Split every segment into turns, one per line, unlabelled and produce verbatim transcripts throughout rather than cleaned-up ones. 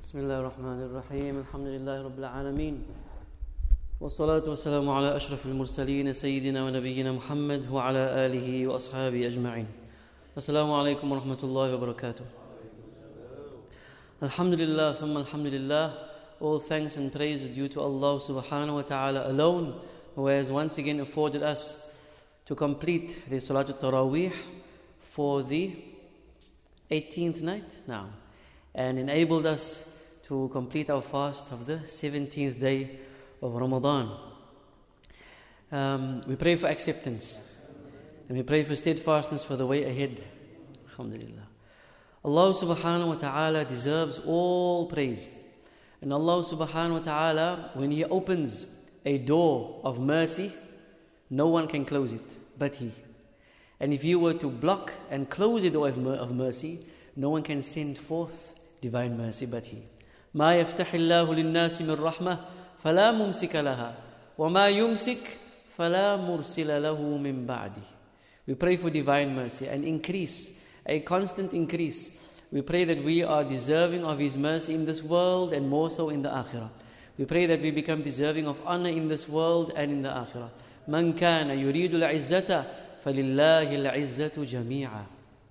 بسم الله الرحمن الرحيم الحمد لله رب العالمين والصلاة والسلام على أشرف المرسلين سيدنا ونبينا محمد وعلى آله وأصحابه أجمعين. السلام عليكم ورحمة الله وبركاته. Alhamdulillah, thumma alhamdulillah. All thanks and praise are due to Allah subhanahu wa ta'ala alone, who has once again afforded us to complete the Salatul Taraweeh for the eighteenth night now, and enabled us to complete our fast of the seventeenth day of Ramadan. Um, we pray for acceptance, and we pray for steadfastness for the way ahead. Alhamdulillah. Allah subhanahu wa ta'ala deserves all praise. And Allah subhanahu wa ta'ala, when He opens a door of mercy, no one can close it but He. And if you were to block and close the door of mercy, no one can send forth divine mercy but He. ما يفتح الله للناس من رحمة فلا ممسك لها وما يمسك فلا مرسل له من بعده. We pray for divine mercy and increase, a constant increase. We pray that we are deserving of His mercy in this world and more so in the akhirah. We pray that we become deserving of honor in this world and in the akhirah. من كان يريد العزة فلله العزة جميعا.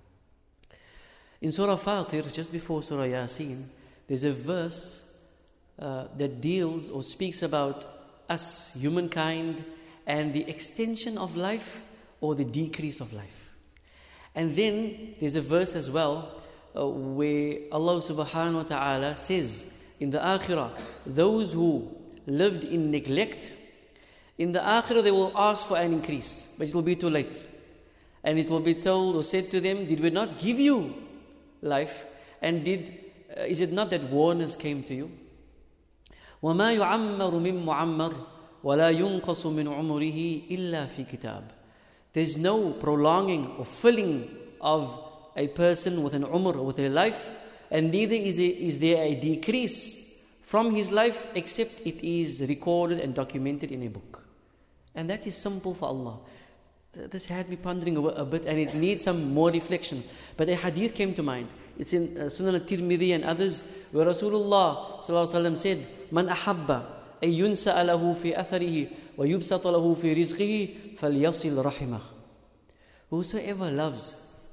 In Surah Fatir, just before Surah Yasin, there's a verse uh, that deals or speaks about us, humankind, and the extension of life or the decrease of life. And then there's a verse as well uh, where Allah subhanahu wa ta'ala says in the akhirah, those who lived in neglect, in the akhirah they will ask for an increase, but it will be too late. And it will be told or said to them, did we not give you life? And did uh, is it not that warners came to you? وَمَا يُعَمَّرُ مِن مُعَمَّرٍ وَلَا يُنْقَصُ مِنْ عُمُرِهِ إِلَّا فِي كِتَابٍ. There's no prolonging or filling of a person with an umr or with a life, and neither is, it, is there a decrease from his life except it is recorded and documented in a book. And that is simple for Allah. This had me pondering a, a bit, and it needs some more reflection. But a hadith came to mind. It's in uh, Sunan al-Tirmidhi and others, where Rasulullah sallallahu alaihi wasallam said, "Man ahabba ay yunsa'a lahu fi atharihi wa yubsata lahu fi rizqihi falyasil rahimah." Whosoever loves,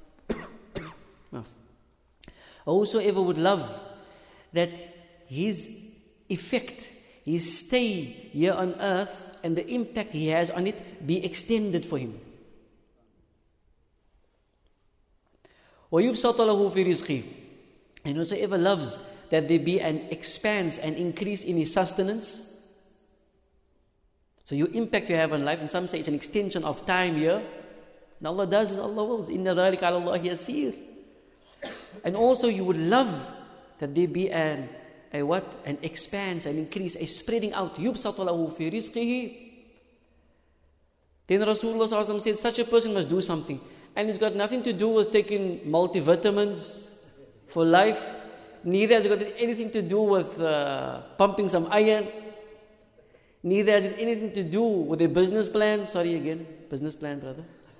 whosoever would love that his effect, his stay here on earth, and the impact he has on it be extended for him. وَيُبْسَطَ لَهُ فِي رِزْقِهِ. And whosoever loves that there be an expanse, an increase in his sustenance. So your impact you have on life, and some say it's an extension of time here. And Allah does as Allah wills. إِنَّ ذَلِكَ عَلَى اللَّهِ يَسِيرٌ. And also you would love that there be an a what? An expanse, an increase, a spreading out. يُبْسَطَ لَهُ فِي رِزْقِهِ. Then Rasulullah sallallahu alaihi wasallam said, such a person must do something. And it's got nothing to do with taking multivitamins for life. Neither has it got anything to do with uh, pumping some iron. Neither has it anything to do with a business plan. Sorry again, business plan, brother.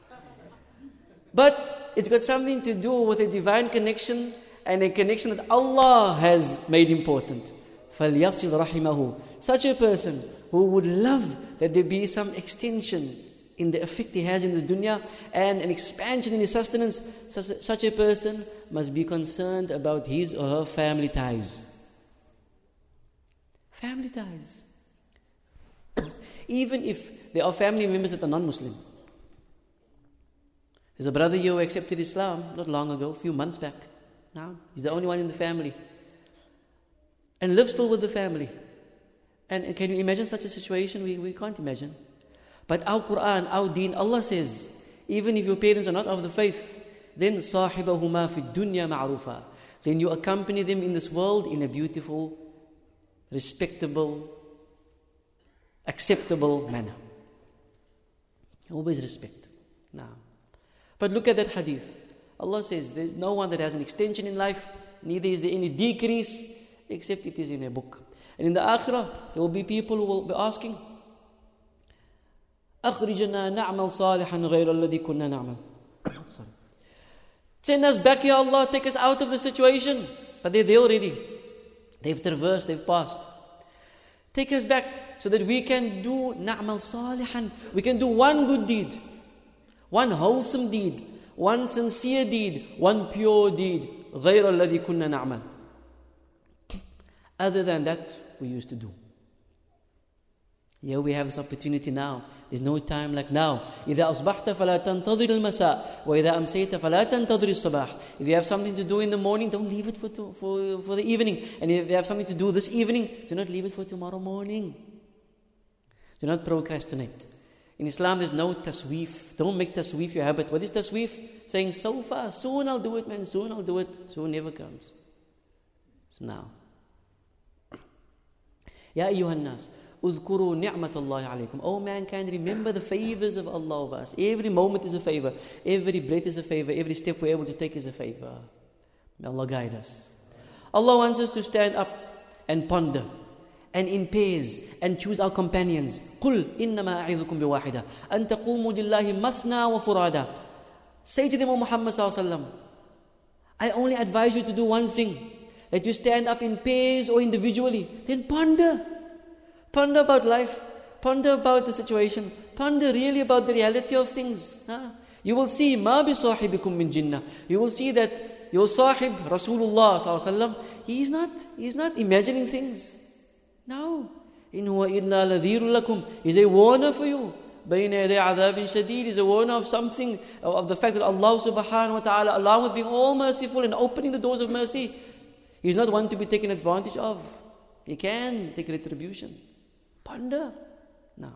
But it's got something to do with a divine connection, and a connection that Allah has made important. فَلْيَصِلْ رَحِمَهُ. Such a person who would love that there be some extension in the effect he has in this dunya and an expansion in his sustenance, such, such a person must be concerned about his or her family ties. Family ties. Even if there are family members that are non-Muslim. There's a brother here who accepted Islam not long ago, a few months back. Now, he's the only one in the family. And lives still with the family. And, and can you imagine such a situation? We, we can't imagine. But our Quran, our deen, Allah says, even if your parents are not of the faith, then صَاحِبَهُمَا فِي الدُّنْيَا مَعْرُوفًا. Then you accompany them in this world in a beautiful, respectable, acceptable manner. Always respect. Now, but look at that hadith. Allah says, there's no one that has an extension in life, neither is there any decrease, except it is in a book. And in the akhirah, there will be people who will be asking, أخرجنا نعمل صالحا غير الذي كنا نعمل. Send us back, Ya Allah, take us out of the situation. But they're there already. They've traversed, they've passed. Take us back so that we can do na'mal salihan. We can do one good deed, one wholesome deed, one sincere deed, one pure deed. غَيْرَ الَّذِي كُنَّا نَعْمَلْ. Other than that, we used to do. Here we have this opportunity now. There's no time like now. إِذَا أَصْبَحْتَ فَلَا تَنْتَظِرِ الْمَسَاءِ وَإِذَا أَمْسَيْتَ فَلَا تَنْتَظِرِ الصَّبَاحِ. If you have something to do in the morning, don't leave it for, to, for, for the evening. And if you have something to do this evening, do not leave it for tomorrow morning. Do not procrastinate. In Islam, there's no tasweef. Don't make tasweef your habit. What is tasweef? Saying, so far, soon I'll do it, man, soon I'll do it. Soon never comes. It's now. Ya ayyuhan nas, uzkuru ni'matallahi alaykum. Oh mankind, remember the favors of Allah over us. Every moment is a favor. Every breath is a favor. Every step we're able to take is a favor. May Allah guide us. Allah wants us to stand up and ponder and in pairs and choose our companions. قُلْ إِنَّمَا أَعِذُكُمْ بِوَاحِدًا أَن تَقُومُوا لِلَّهِ مَثْنَى وَفُرَادًا. Say to them, O Muhammad sallallahu alaihi wasallam, I only advise you to do one thing. That you stand up in pairs or individually. Then ponder. Ponder about life. Ponder about the situation. Ponder really about the reality of things. Huh? You will see, مَا بِصَاحِبِكُم مِّن جِنَّةٍ. You will see that your sahib, Rasulullah sallallahu alaihi wasallam, he is not, he is not imagining things. No. إِنْ هُوَ إِلَّا لَذِيرٌ لَكُمْ. He's a warner for you. بَيْنَ يَدَيْ عَذَابٍ شَدِيدٍ is a warner of something, of the fact that Allah subhanahu wa ta'ala, along with being all merciful and opening the doors of mercy, He's not one to be taken advantage of. He can take retribution. Ponder. Now,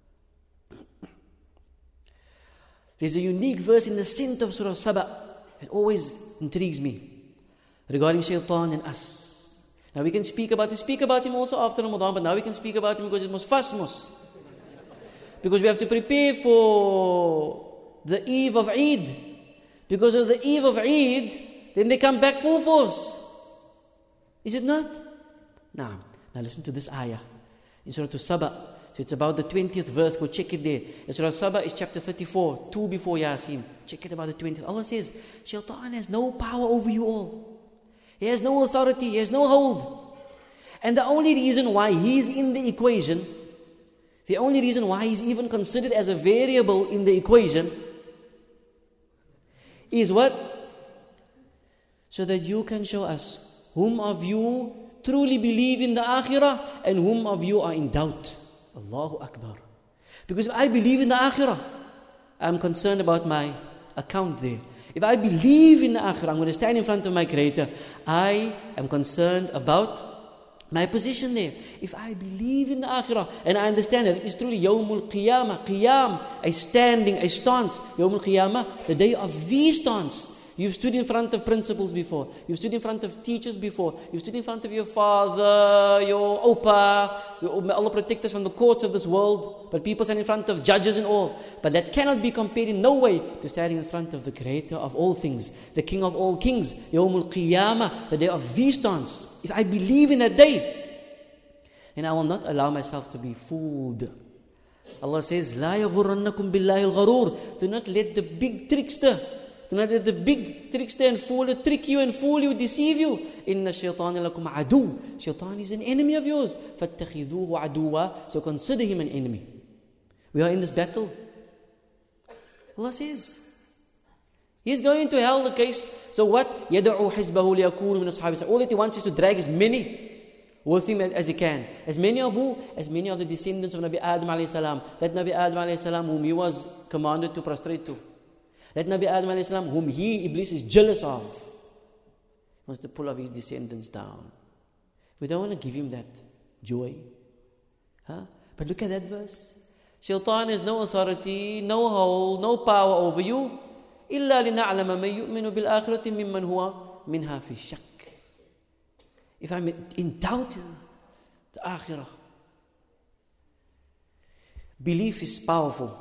there's a unique verse in the center of Surah Saba that always intrigues me regarding Shaitan and us. Now we can speak about it, speak about him also after Ramadan, but now we can speak about him because it's most fasmos. Because we have to prepare for the eve of Eid. Because of the eve of Eid, then they come back full force. Is it not? Now, now listen to this ayah. In Surah Saba. So it's about the twentieth verse. Go check it there. In Surah Saba is chapter thirty-four. Two before Yasin. Check it about the twentieth. Allah says, Shaitan has no power over you all. He has no authority. He has no hold. And the only reason why he's in the equation, the only reason why he's even considered as a variable in the equation is what? So that you can show us whom of you truly believe in the akhirah and whom of you are in doubt. Allahu Akbar. Because if I believe in the akhirah, I'm concerned about my account there. If I believe in the akhirah, I'm going to stand in front of my Creator. I am concerned about my position there. If I believe in the akhirah and I understand that it is truly Yawmul Qiyamah, Qiyam, a standing, a stance. Yawmul Qiyamah, the day of the stance. You've stood in front of principals before. You've stood in front of teachers before. You've stood in front of your father, your opa. Your, may Allah protect us from the courts of this world. But people stand in front of judges and all. But that cannot be compared in no way to standing in front of the Creator of all things, the King of all kings, Yawmul Qiyamah, the day of the stance. If I believe in that day, then I will not allow myself to be fooled. Allah says, "La yaghurrannakum billahi al-gharur." Do not let the big trickster, do not let the big trickster and fooler trick you and fool you, deceive you. Inna shaytana lakum adu. Shaitan is an enemy of yours. Fattakhidhuhu aduwa. So consider him an enemy. We are in this battle. Allah says, he's going to hell, the case. So what? يَدَعُوا حِزْبَهُ لِيَكُونُ مِنْ أَصْحَابِ السَّعِيرِ. All that he wants is to drag as many with him as he can. As many of who? As many of the descendants of Nabi Adam alayhi salam. That Nabi Adam alayhi salam whom he was commanded to prostrate to. That Nabi Adam alayhi salam whom he, Iblis, is jealous of. He wants to pull off his descendants down. We don't want to give him that joy. Huh? But look at that verse. Shaitan has no authority, no hold, no power over you. إِلَّا لِنَعْلَمَ مَنْ يُؤْمِنُ بِالْآخِرَةِ مِمَّنْ هُوَ مِنْهَا فِي الشَّكِّ. If I'm in doubt in the akhirah, belief is powerful.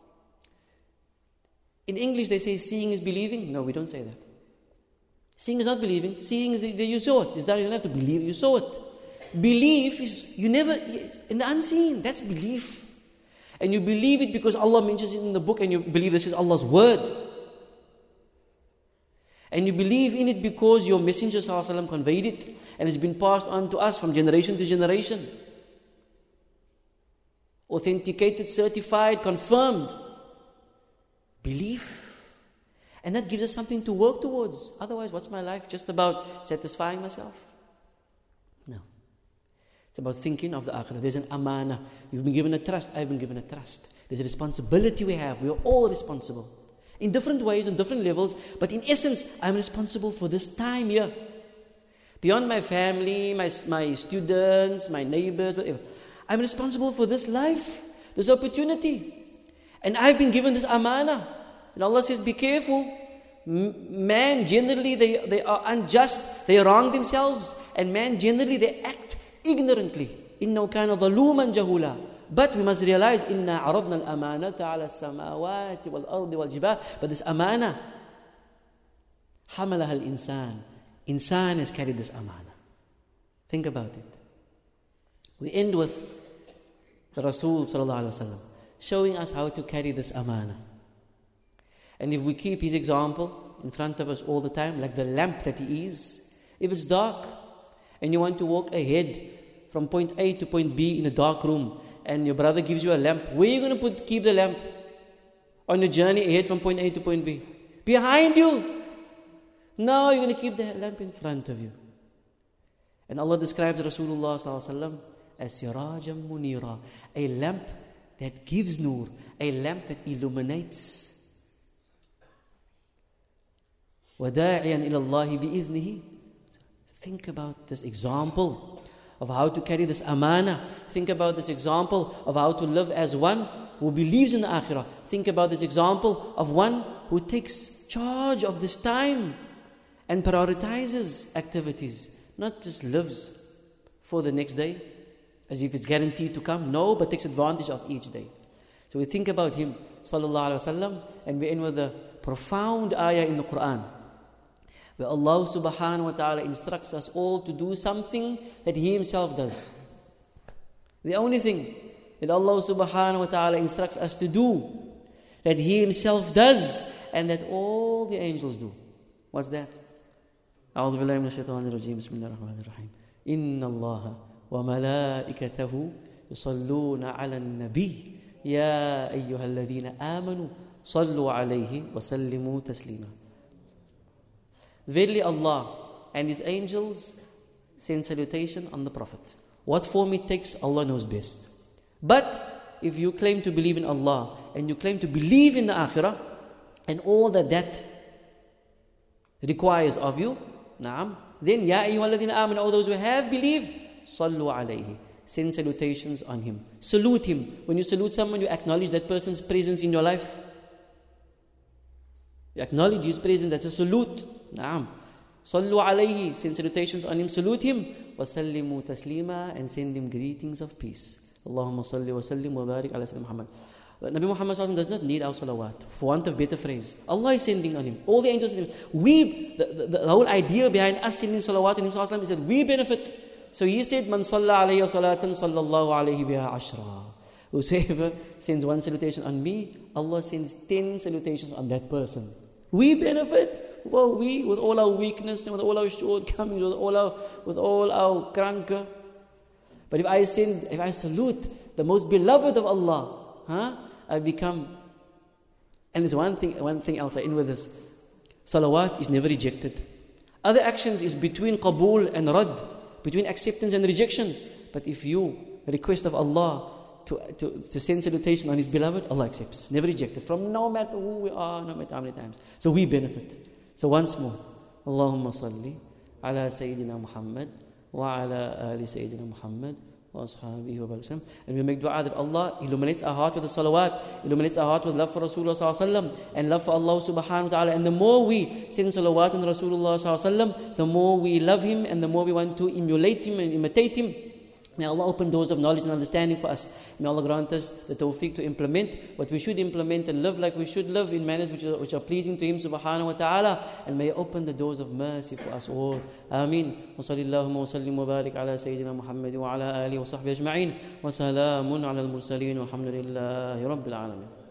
In English they say seeing is believing. No, we don't say that. Seeing is not believing. Seeing is that you saw it. It's not, you don't have to believe, you saw it. Belief is, you never, in the unseen, that's belief. And you believe it because Allah mentions it in the book and you believe this is Allah's word. And you believe in it because your Messenger ﷺ conveyed it and it's been passed on to us from generation to generation. Authenticated, certified, confirmed. Belief. And that gives us something to work towards. Otherwise, what's my life? Just about satisfying myself? No. It's about thinking of the akhirah. There's an amana. You've been given a trust. I've been given a trust. There's a responsibility we have. We are all responsible. In different ways, on different levels. But in essence, I'm responsible for this time here. Beyond my family, my, my students, my neighbors, whatever. I'm responsible for this life, this opportunity. And I've been given this amana. And Allah says, be careful. Man, generally, they, they are unjust. They wrong themselves. And man, generally, they act ignorantly. إِنَّهُ كَانَ ظَلُومًا جَهُولًا. But we must realize, إِنَّا عَرَضْنَا الْأَمَانَةَ عَلَى السَّمَاوَاتِ وَالْأَرْضِ وَالْجِبَالِ. But this amana, حَمَلَهَا الْإِنسان. Insan has carried this amana. Think about it. We end with the Rasul sallallahu alaihi wasallam showing us how to carry this amana. And if we keep his example in front of us all the time, like the lamp that he is, if it's dark and you want to walk ahead from point A to point B in a dark room, and your brother gives you a lamp, where are you going to put keep the lamp on your journey ahead from point A to point B? Behind you. No, you're going to keep the lamp in front of you. And Allah describes Rasulullah sallallahu alaihi wasallam as sirajam munira, a lamp that gives nur, a lamp that illuminates. وَدَاعِيًا إِلَى اللَّهِ بِإِذْنِهِ. Think about this example of how to carry this amana. Think about this example of how to live as one who believes in the akhirah. Think about this example of one who takes charge of this time and prioritizes activities, not just lives for the next day as if it's guaranteed to come. No, but takes advantage of each day. So we think about him, sallallahu alaihi wasallam, and we end with a profound ayah in the Quran, where Allah subhanahu wa ta'ala instructs us all to do something that He Himself does. The only thing that Allah subhanahu wa ta'ala instructs us to do, that He Himself does, and that all the angels do. What's that? أعوذ بالله من الشيطان الرجيم بسم الله الرحمن الرحيم إن الله وملائكته يصلون على النبي يا أيها الذين آمنوا صلوا عليه وسلموا تسليما. Verily Allah and His angels send salutation on the Prophet. What form it takes, Allah knows best. But if you claim to believe in Allah and you claim to believe in the Akhirah and all that that requires of you, Naam, then Ya ayyuhalladhina amanu, all those who have believed, Sallu alayhi, send salutations on him. Salute him. When you salute someone, you acknowledge that person's presence in your life. You acknowledge his presence, that's a salute. Naam. Sallu alayhi, send salutations on him, salute him. Wasallimu taslima, and send him greetings of peace. Allahumma salli wa sallim wa barik ala sayyidina Muhammad. Nabi Muhammad does not need our salawat, for want of better phrase. Allah is sending on him. All the angels sending him. We, the, the, the whole idea behind us sending salawat on him is that we benefit. So he said, Man salla alayhi salatan sallallahu alayhi biha ashra. Whosoever sends one salutation on me, Allah sends ten salutations on that person. We benefit. Well, we, with all our weakness and with all our shortcomings, with all our, with all our kranke. But if I send, if I salute the most beloved of Allah, huh? I become, and there's one thing, one thing else I end with this. Salawat is never rejected. Other actions is between qabul and rad, between acceptance and rejection. But if you request of Allah to, to, to send salutation on His beloved, Allah accepts, never rejected, from no matter who we are, no matter how many times. So we benefit. So once more, Allahumma salli ala Sayyidina Muhammad wa ala ali Sayyidina Muhammad. And we make dua that Allah illuminates our heart with the salawat, illuminates our heart with love for Rasulullah sallallahu alaihi wasallam and love for Allah subhanahu wa ta'ala. And the more we send salawat on Rasulullah sallallahu alaihi wasallam, the more we love him and the more we want to emulate him and imitate him. May Allah open doors of knowledge and understanding for us. May Allah grant us the tawfiq to implement what we should implement and live like we should live in manners which are, which are pleasing to Him subhanahu wa ta'ala. And may He open the doors of mercy for us all. Ameen. Wa sallallahu wa sallim wa barik ala Sayyidina Muhammad wa ala alihi wa sahbihi ajma'in. Wa salamun ala al-mursaleen. Walhamdulillahi rabbil alamin.